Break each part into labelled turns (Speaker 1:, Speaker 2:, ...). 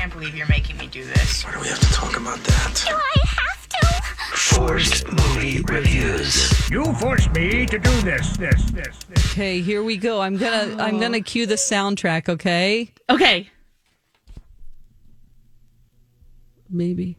Speaker 1: can't believe you're making me do this.
Speaker 2: Why do we have to talk about that?
Speaker 3: Do I have to?
Speaker 2: Forced movie reviews.
Speaker 4: You forced me to do this.
Speaker 5: Okay, here we go. I'm gonna cue the soundtrack. Okay.
Speaker 6: Okay.
Speaker 5: Maybe.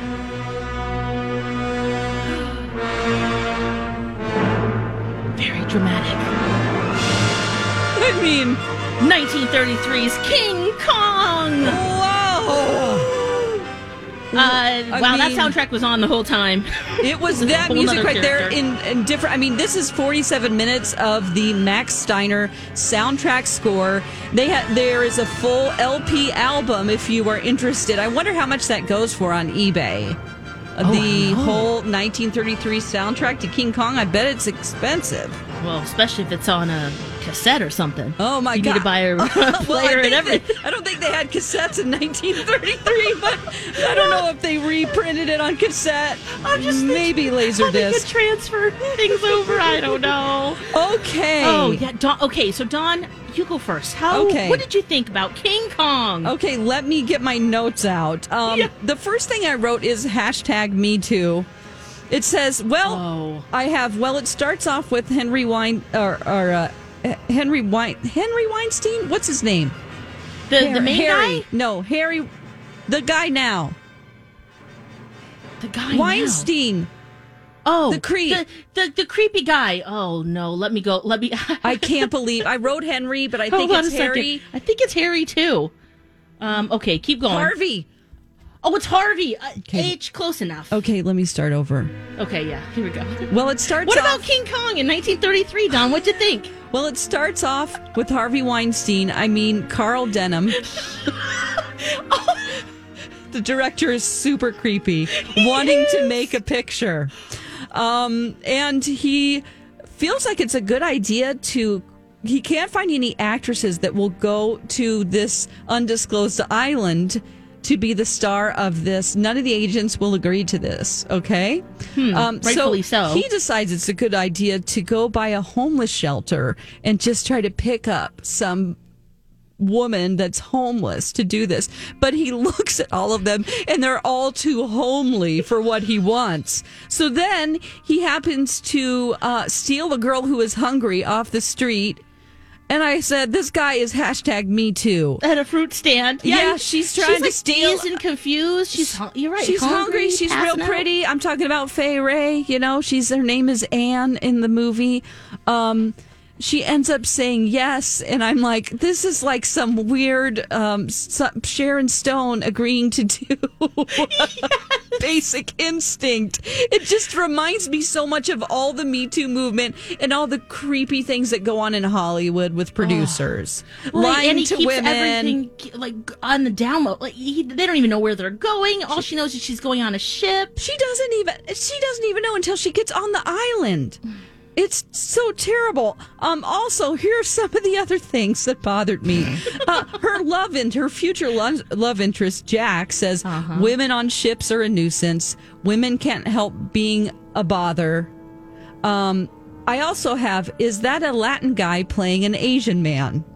Speaker 6: Very dramatic.
Speaker 5: I mean,
Speaker 6: 1933's King Kong.
Speaker 5: whoa!
Speaker 6: Wow, that soundtrack was on the whole time.
Speaker 5: It was
Speaker 6: a
Speaker 5: that
Speaker 6: whole
Speaker 5: music
Speaker 6: nother
Speaker 5: right there
Speaker 6: character.
Speaker 5: in different. I mean, this is 47 minutes of the Max Steiner soundtrack score. There is a full LP album if you are interested. I wonder how much that goes for on eBay. The whole 1933 soundtrack to King Kong. I bet it's expensive.
Speaker 6: Well, especially if it's on a cassette or something.
Speaker 5: Oh my
Speaker 6: you
Speaker 5: God!
Speaker 6: You need to buy a player and everything.
Speaker 5: I don't think they had cassettes in 1933, but I don't know if they reprinted it on cassette.
Speaker 6: I'm just
Speaker 5: maybe
Speaker 6: how they
Speaker 5: Laserdisc.
Speaker 6: could transfer things over. I don't know.
Speaker 5: Okay.
Speaker 6: Oh yeah. Dawn, okay, so Dawn, you go first. What did you think about King Kong?
Speaker 5: Okay, let me get my notes out. The first thing I wrote is #MeToo. It says, it starts off with Henry Weinstein. What's his name?
Speaker 6: The main
Speaker 5: Harry.
Speaker 6: guy?
Speaker 5: No, Harry. The guy now.
Speaker 6: The guy
Speaker 5: Weinstein.
Speaker 6: Now. Oh,
Speaker 5: the creep.
Speaker 6: The creepy guy. Oh no, let me go.
Speaker 5: I can't believe I wrote Henry, but I think it's Harry.
Speaker 6: I think it's Harry too. Okay, keep going.
Speaker 5: Harvey.
Speaker 6: Oh, it's Harvey. H, close enough.
Speaker 5: Okay, let me start over.
Speaker 6: Okay, yeah, here we go.
Speaker 5: Well, it starts
Speaker 6: What
Speaker 5: off...
Speaker 6: about King Kong in 1933, Don? What'd you think?
Speaker 5: Well, it starts off with Harvey Weinstein. I mean, Carl Denham. The director is super creepy, wanting to make a picture. And he feels like it's a good idea to... He can't find any actresses that will go to this undisclosed island to be the star of this. None of the agents will agree to this, okay?
Speaker 6: Rightfully so.
Speaker 5: He decides it's a good idea to go by a homeless shelter and just try to pick up some woman that's homeless to do this. But he looks at all of them and they're all too homely for what he wants. So then he happens to steal a girl who is hungry off the street. And I said, this guy is #MeToo.
Speaker 6: At a fruit stand.
Speaker 5: Yeah, she's trying to steal.
Speaker 6: She's and confused. You're right.
Speaker 5: She's hungry. She's real pretty. I'm talking about Fay Ray. You know, her name is Anne in the movie. She ends up saying yes, and I'm like, this is like some weird Sharon Stone agreeing to do Basic Instinct. It just reminds me so much of all the Me Too movement and all the creepy things that go on in Hollywood with producers. Lying
Speaker 6: and he
Speaker 5: to
Speaker 6: keeps
Speaker 5: women.
Speaker 6: everything like on the download. Like they don't even know where they're going. All she knows is she's going on a ship.
Speaker 5: She doesn't even know until she gets on the island. It's so terrible. Also, here's some of the other things that bothered me. Her future love interest, Jack, says women on ships are a nuisance. Women can't help being a bother. I also have, is that a Latin guy playing an Asian man?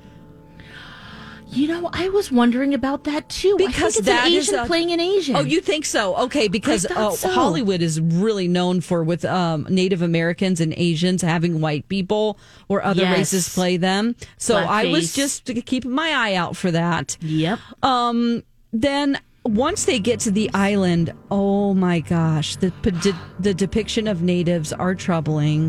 Speaker 6: You know, I was wondering about that too.
Speaker 5: Because
Speaker 6: I think it's an Asian playing an Asian.
Speaker 5: Oh, you think so? Okay, because
Speaker 6: so.
Speaker 5: Hollywood is really known for with Native Americans and Asians having white people or other races play them. So
Speaker 6: Blackface.
Speaker 5: I was just keeping my eye out for that.
Speaker 6: Yep.
Speaker 5: Then once they get to the island, oh my gosh, the depiction of natives are troubling.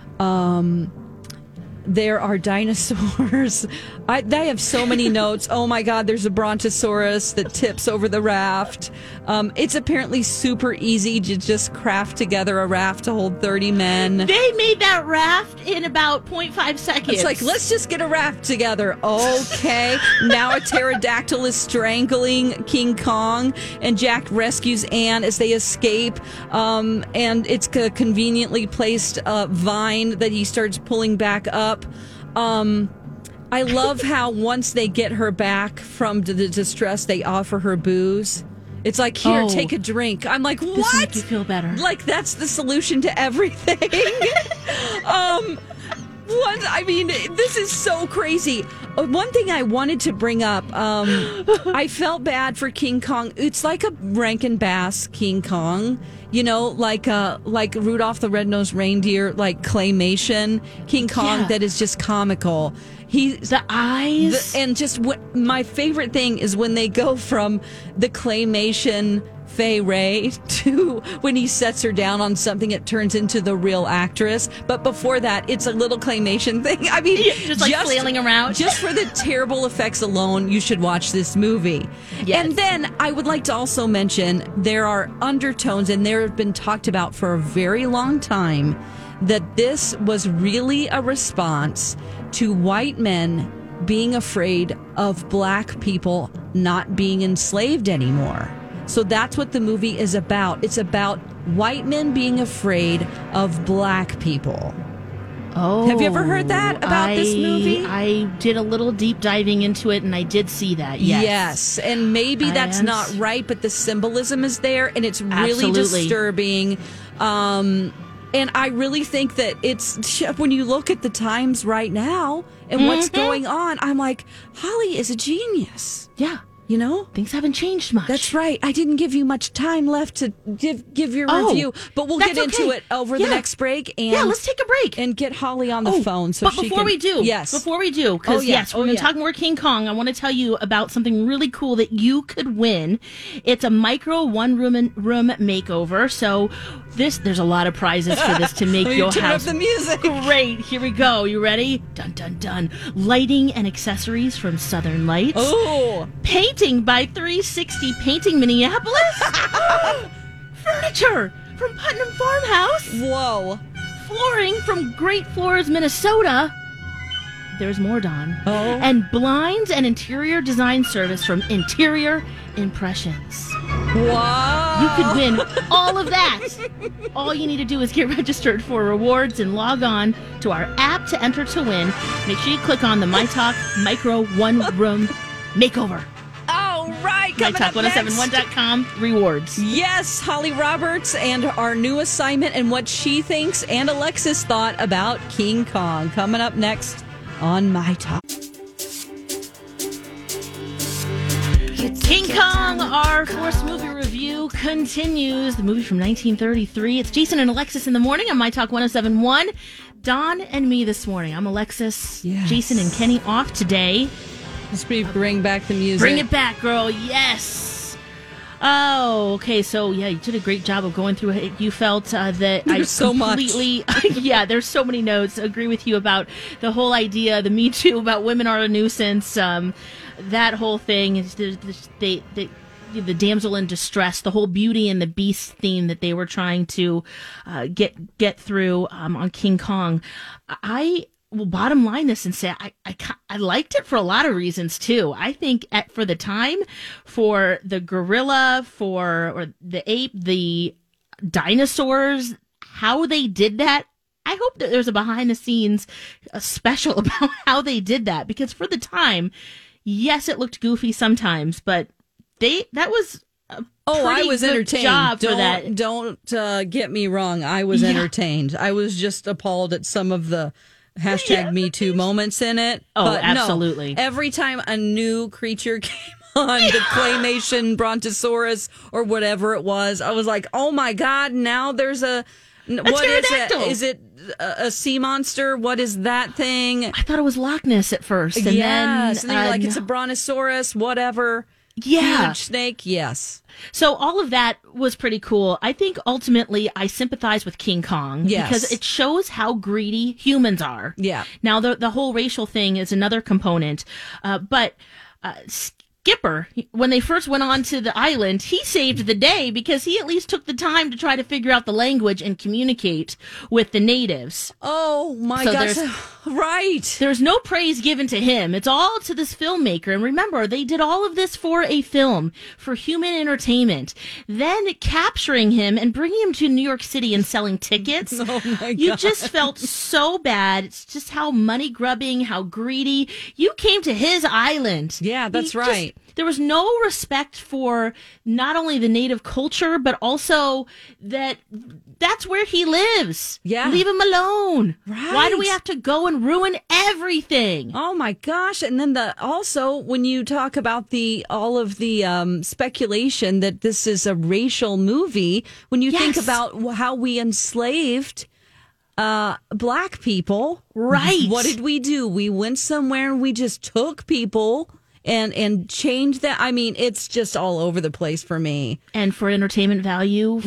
Speaker 5: There are dinosaurs. I have so many notes. Oh my God, there's a brontosaurus that tips over the raft. It's apparently super easy to just craft together a raft to hold 30 men.
Speaker 6: They made that raft in about 0.5 seconds.
Speaker 5: It's like, let's just get a raft together. Okay. Now a pterodactyl is strangling King Kong, and Jack rescues Anne as they escape. And it's a conveniently placed vine that he starts pulling back up. I love how once they get her back from the distress, they offer her booze. It's like, here, take a drink. I'm like, what?
Speaker 6: This will make you feel better.
Speaker 5: Like, that's the solution to everything. I mean, this is so crazy. One thing I wanted to bring up, I felt bad for King Kong. It's like a Rankin Bass King Kong, like Rudolph the Red-Nosed Reindeer, like claymation King Kong that is just comical.
Speaker 6: The eyes.
Speaker 5: And just my favorite thing is when they go from the claymation Fay Ray to when he sets her down on something, it turns into the real actress. But before that, it's a little claymation thing. I mean,
Speaker 6: just flailing around.
Speaker 5: Just for the terrible effects alone, you should watch this movie.
Speaker 6: Yes.
Speaker 5: And then I would like to also mention there are undertones, and there have been talked about for a very long time, that this was really a response to white men being afraid of black people not being enslaved anymore. So that's what the movie is about. It's about white men being afraid of black people.
Speaker 6: Oh,
Speaker 5: have you ever heard that about this movie?
Speaker 6: I did a little deep diving into it, and I did see that. Yes,
Speaker 5: and maybe that's not right, but the symbolism is there, and it's really disturbing. And I really think that it's, when you look at the times right now and what's going on, I'm like, Holly is a genius.
Speaker 6: Yeah.
Speaker 5: Things
Speaker 6: haven't changed much.
Speaker 5: That's right. I didn't give you much time left to give your review, but we'll get into it over the next break. And
Speaker 6: let's take a break
Speaker 5: and get Holly on the phone.
Speaker 6: But before we do, because we're going to talk more King Kong. I want to tell you about something really cool that you could win. It's a micro one-room makeover. So there's a lot of prizes for this to make your
Speaker 5: turn
Speaker 6: house.
Speaker 5: Up the music.
Speaker 6: Great. Here we go. You ready? Dun dun dun. Lighting and accessories from Southern Lights.
Speaker 5: Oh.
Speaker 6: Painting by 360 Painting Minneapolis. Furniture from Putnam Farmhouse.
Speaker 5: Whoa.
Speaker 6: Flooring from Great Floors, Minnesota. There's more, Dawn.
Speaker 5: Oh.
Speaker 6: And blinds and interior design service from Interior Impressions.
Speaker 5: Wow.
Speaker 6: You could win all of that. All you need to do is get registered for rewards and log on to our app to enter to win. Make sure you click on the MyTalk Micro One Room Makeover.
Speaker 5: All right.
Speaker 6: MyTalk1071.com rewards.
Speaker 5: Yes, Holly Roberts and our new assignment and what she thinks and Alexis thought about King Kong. Coming up next on My Talk.
Speaker 6: King Kong, our fourth movie review continues. The movie from 1933. It's Jason and Alexis in the morning on My Talk 1071. Dawn and me this morning. I'm Alexis.
Speaker 5: Yes.
Speaker 6: Jason and Kenny off today.
Speaker 5: Let's bring back the music.
Speaker 6: Bring it back, girl. Yes. Oh, okay. So, yeah, you did a great job of going through it. You felt that
Speaker 5: there's so completely...
Speaker 6: yeah, there's so many notes. Agree with you about the whole idea, the Me Too, about women are a nuisance. That whole thing is the damsel in distress, the whole Beauty and the Beast theme that they were trying to get through on King Kong. I will bottom line this and say I liked it for a lot of reasons too. I think for the time, for the gorilla, or the ape, the dinosaurs, how they did that. I hope that there's a behind the scenes special about how they did that, because for the time, yes, it looked goofy sometimes, but that was a
Speaker 5: I was
Speaker 6: good
Speaker 5: entertained.
Speaker 6: Job for that.
Speaker 5: Don't get me wrong. I was entertained. I was just appalled at some of the #Me Too moments in it.
Speaker 6: Oh,
Speaker 5: but
Speaker 6: absolutely.
Speaker 5: No, every time a new creature came on, the claymation brontosaurus or whatever it was, I was like, oh my God, now there's what is it? Is it a sea monster? What is that thing?
Speaker 6: I thought it was Loch Ness at first. And
Speaker 5: then you're like, it's a brontosaurus, whatever.
Speaker 6: Yeah.
Speaker 5: Huge snake, yes.
Speaker 6: So all of that was pretty cool. I think ultimately I sympathize with King Kong because it shows how greedy humans are.
Speaker 5: Yeah.
Speaker 6: Now the whole racial thing is another component, but Skipper, when they first went on to the island, he saved the day because he at least took the time to try to figure out the language and communicate with the natives.
Speaker 5: Oh my gosh. Right.
Speaker 6: There's no praise given to him. It's all to this filmmaker. And remember, they did all of this for a film, for human entertainment. Then capturing him and bringing him to New York City and selling tickets.
Speaker 5: Oh my God.
Speaker 6: You just felt so bad. It's just how money grubbing, how greedy. You came to his island.
Speaker 5: Yeah, that's right.
Speaker 6: there was no respect for not only the native culture, but also that's where he lives.
Speaker 5: Yeah.
Speaker 6: Leave him alone.
Speaker 5: Right.
Speaker 6: Why do we have to go and ruin everything?
Speaker 5: Oh my gosh! And then also when you talk about all of the speculation that this is a racial movie, when you think
Speaker 6: Yes.
Speaker 5: about how we enslaved black people,
Speaker 6: Right.
Speaker 5: What did we do? We went somewhere and we just took people and changed that. I mean, it's just all over the place for me.
Speaker 6: And for entertainment value,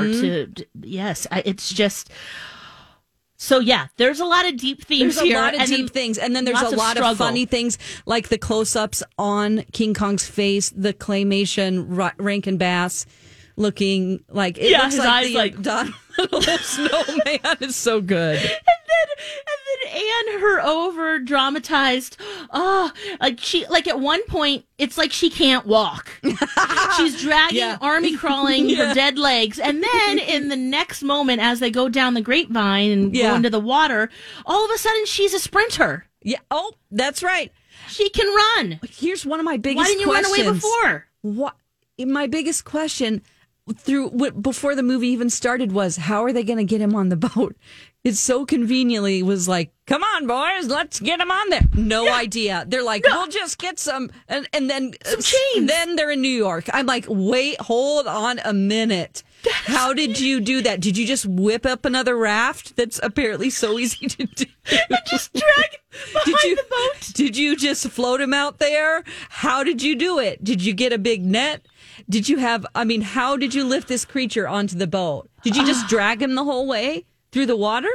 Speaker 6: it's just. So yeah, there's a lot of deep themes
Speaker 5: There's
Speaker 6: here.
Speaker 5: a lot of
Speaker 6: and
Speaker 5: deep
Speaker 6: then
Speaker 5: things, and then there's
Speaker 6: lots
Speaker 5: a lot of
Speaker 6: struggle.
Speaker 5: funny things, like the close-ups on King Kong's face, the claymation Rankin Bass looking like it looks
Speaker 6: his
Speaker 5: like
Speaker 6: eyes
Speaker 5: the
Speaker 6: like-
Speaker 5: Donald snowman is so good.
Speaker 6: And then Anne, her over dramatized, like at one point, it's like she can't walk. She's dragging,
Speaker 5: Yeah.
Speaker 6: army crawling her dead legs. And then in the next moment, as they go down the grapevine and go into the water, all of a sudden she's a sprinter.
Speaker 5: Yeah. Oh, that's right.
Speaker 6: She can run.
Speaker 5: Here's one of my biggest
Speaker 6: Why didn't you
Speaker 5: questions.
Speaker 6: run away before?
Speaker 5: What? My biggest question before the movie even started was, how are they going to get him on the boat? It so conveniently was like, come on, boys, let's get him on there. No idea. They're like, we'll just get some, and then
Speaker 6: Some chains.
Speaker 5: Then they're in New York. I'm like, wait, hold on a minute. How did you do that? Did you just whip up another raft? That's apparently so easy to do.
Speaker 6: Just drag him behind the boat.
Speaker 5: Did you just float him out there? How did you do it? Did you get a big net? Did you how did you lift this creature onto the boat? Did you just drag him the whole way through the water?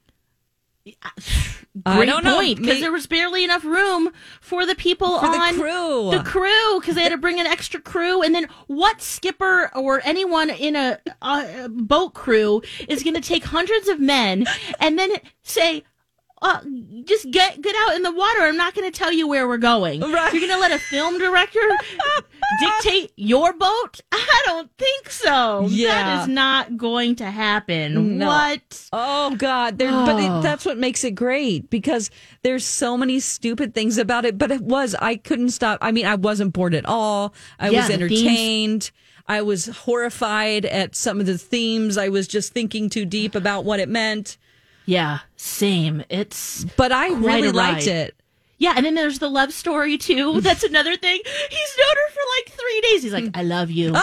Speaker 5: I
Speaker 6: Great
Speaker 5: don't know.
Speaker 6: point, because there was barely enough room for the people
Speaker 5: For the
Speaker 6: on
Speaker 5: crew.
Speaker 6: The crew, because they had to bring an extra crew. And then what skipper or anyone in a boat crew is going to take hundreds of men and then say, just get out in the water. I'm not going to tell you where we're going.
Speaker 5: Right.
Speaker 6: You're going to let a film director dictate your boat? I don't think so.
Speaker 5: Yeah.
Speaker 6: That is not going to happen.
Speaker 5: No.
Speaker 6: What?
Speaker 5: Oh God! That's what makes it great, because there's so many stupid things about it. But I couldn't stop. I mean, I wasn't bored at all. I was
Speaker 6: the themes.
Speaker 5: entertained. I was horrified at some of the themes. I was just thinking too deep about what it meant.
Speaker 6: Yeah, same.
Speaker 5: But I
Speaker 6: quite
Speaker 5: really
Speaker 6: a
Speaker 5: liked
Speaker 6: ride.
Speaker 5: it.
Speaker 6: Yeah, and then there's the love story too. That's another thing. He's known her for like 3 days. He's like, I love you.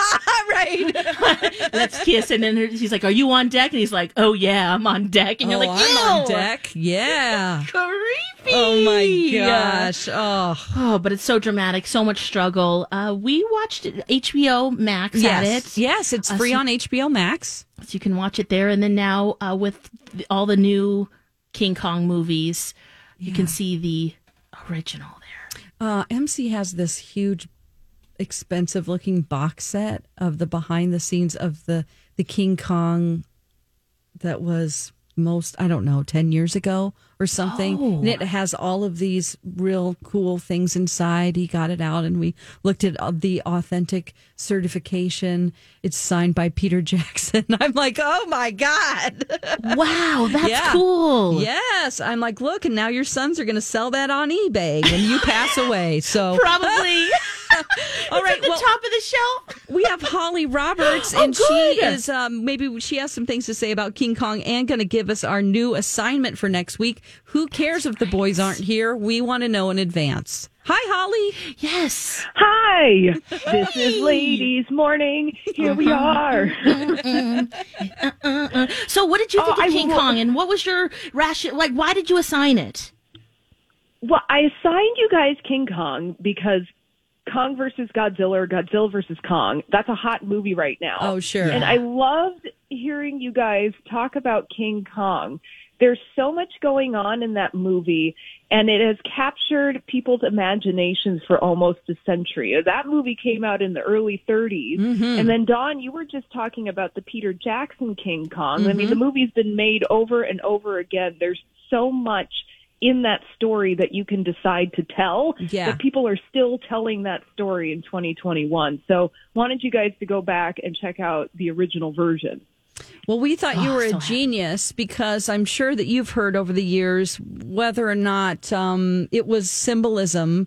Speaker 5: Right.
Speaker 6: Let's kiss. And then he's like, are you on deck? And he's like, oh yeah, I'm on deck. And you're like,
Speaker 5: I'm
Speaker 6: ew.
Speaker 5: on deck. Yeah.
Speaker 6: Creepy.
Speaker 5: Oh my gosh.
Speaker 6: Oh, but it's so dramatic. So much struggle. We watched HBO Max at it.
Speaker 5: Yes, it's free on HBO Max.
Speaker 6: So you can watch it there. And then now with all the new King Kong movies, you can see the original there.
Speaker 5: MC has this huge, expensive looking box set of the behind the scenes of the King Kong that was 10 years ago or something.
Speaker 6: Oh.
Speaker 5: And it has all of these real cool things inside. He got it out and we looked at the authentic certification. It's signed by Peter Jackson. I'm like, oh my God.
Speaker 6: Wow, that's
Speaker 5: Yeah.
Speaker 6: cool.
Speaker 5: Yes. I'm like, look, and now your sons are going to sell that on eBay when you pass away. So
Speaker 6: Probably.
Speaker 5: all right,
Speaker 6: At the
Speaker 5: well,
Speaker 6: top of the shelf.
Speaker 5: we have Holly Roberts,
Speaker 6: Oh,
Speaker 5: and she
Speaker 6: good.
Speaker 5: is maybe she has some things to say about King Kong and going to give us our new assignment for next week. Who cares if the boys aren't here? We want to know in advance. Hi, Holly.
Speaker 6: Yes.
Speaker 3: Hi, this is Ladies Morning. Here we are.
Speaker 6: So what did you think
Speaker 3: Oh,
Speaker 6: of
Speaker 3: I
Speaker 6: King
Speaker 3: will-
Speaker 6: Kong, and what was your ration? Like, why did you assign it?
Speaker 3: Well, I assigned you guys King Kong because Kong versus Godzilla or Godzilla versus Kong, that's a hot movie right now.
Speaker 5: Oh, sure.
Speaker 3: And I loved hearing you guys talk about King Kong. There's so much going on in that movie, and it has captured people's imaginations for almost a century. That movie came out in the early 30s. And then, Dawn, you were just talking about the Peter Jackson King Kong. I mean, the movie's been made over and over again. There's so much in that story that you can decide to tell,
Speaker 5: Yeah.
Speaker 3: that people are still telling that story in 2021. So wanted you guys to go back and check out the original version.
Speaker 5: Well, we thought you were a
Speaker 6: so happy.
Speaker 5: genius because I'm sure that you've heard over the years whether or not it was symbolism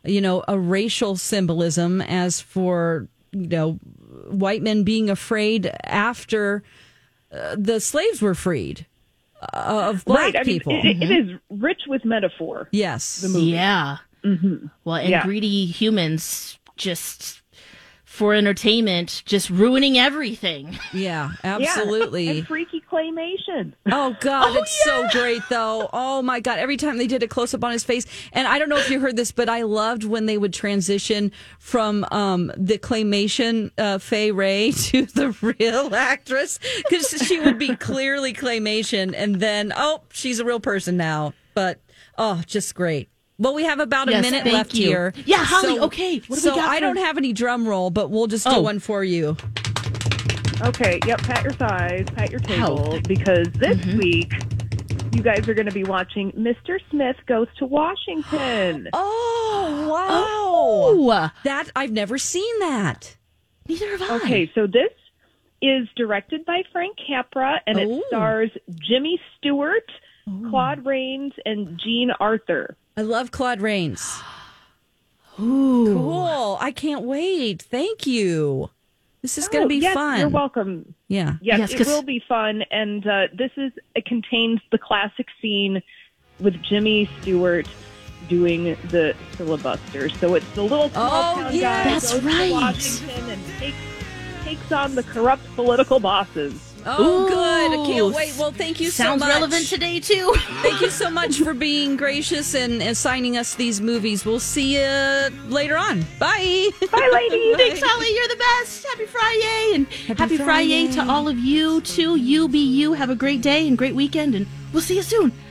Speaker 5: a racial symbolism as for, white men being afraid after the slaves were freed of black people.
Speaker 3: It is rich with metaphor.
Speaker 5: Yes.
Speaker 3: The movie.
Speaker 6: Yeah. Mm-hmm. Well, and greedy humans just for entertainment, just ruining everything.
Speaker 5: Yeah, absolutely.
Speaker 3: Yeah. And freaky claymation.
Speaker 5: Oh, God, it's so great, though. Oh, my God. Every time they did a close-up on his face. And I don't know if you heard this, but I loved when they would transition from the claymation Fay Ray to the real actress. Because she would be clearly claymation. And then, she's a real person now. But, just great. Well, we have about a minute left here.
Speaker 6: Yeah, Holly, okay. What do we got
Speaker 5: I don't have any drum roll, but we'll just do one for you.
Speaker 3: Okay, yep, pat your thighs, pat your table, because this week you guys are going to be watching Mr. Smith Goes to Washington.
Speaker 5: Oh, wow. That I've never seen that.
Speaker 6: Neither have I.
Speaker 3: Okay, so this is directed by Frank Capra, and it stars Jimmy Stewart, Claude Rains, and Jean Arthur.
Speaker 5: I love Claude Rains. Ooh. Cool. I can't wait. Thank you. This is going to be fun.
Speaker 3: You're welcome.
Speaker 5: Yeah.
Speaker 3: Yes, it will be fun. And it contains the classic scene with Jimmy Stewart doing the filibuster. So it's the little small town guy
Speaker 6: that's
Speaker 3: goes
Speaker 6: right.
Speaker 3: to Washington and takes on the corrupt political bosses.
Speaker 5: Oh, good. I can't wait. Well, thank you so much.
Speaker 6: Sounds relevant today, too.
Speaker 5: Thank you so much for being gracious and assigning us these movies. We'll see you later on. Bye.
Speaker 3: Bye, ladies.
Speaker 6: Thanks, Holly. You're the best. Happy Friday. And happy Friday to all of you, too. You be you. Have a great day and great weekend. And we'll see you soon.